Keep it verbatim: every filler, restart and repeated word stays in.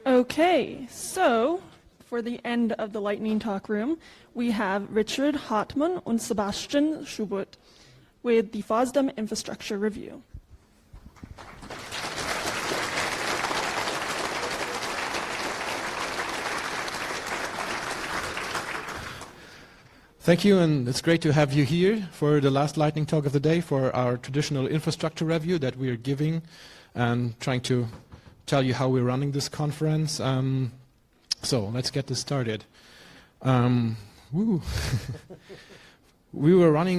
Okay, so for the end of the lightning talk room, we have Richard Hartmann and Sebastian Schubert with the FOSDEM Infrastructure Review. Thank you, and it's great to have you here for the last lightning talk of the day for our traditional infrastructure review that we are giving and trying to tell you how we're running this conference. Um, so let's get this started. Um, woo. We were running